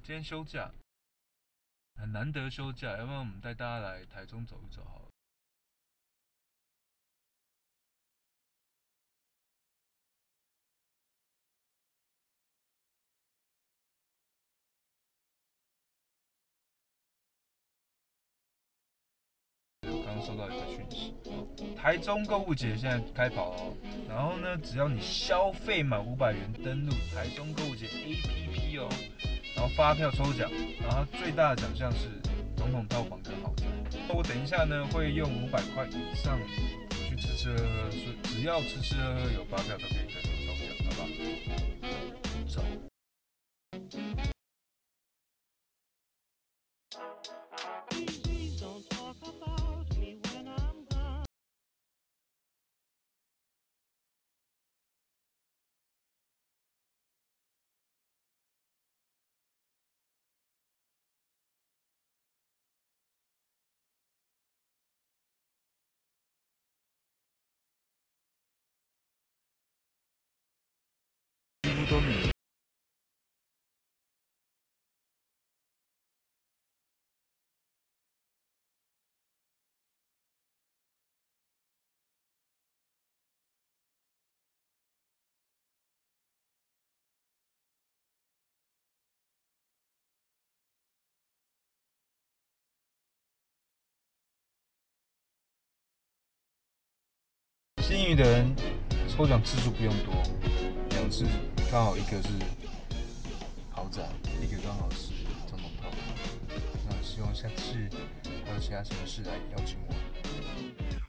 今天休假，很难得休假，要不然我们带大家来台中走一走好了。我刚刚收到一个讯息，台中购物节现在开跑哦。然后呢，只要你消费满500元登录台中购物节 APP 哦，然后发票抽奖，然后最大的奖项是总统套房跟豪宅。我等一下呢会用500块以上去吃吃喝喝，所以只要吃吃喝喝有发票都可以跟我抽奖，好不好？走。几乎都免。幸运的人抽奖次数不用多，2次刚好一个是豪宅，一个刚好是总统套房。那希望下次还有其他城市来邀请我。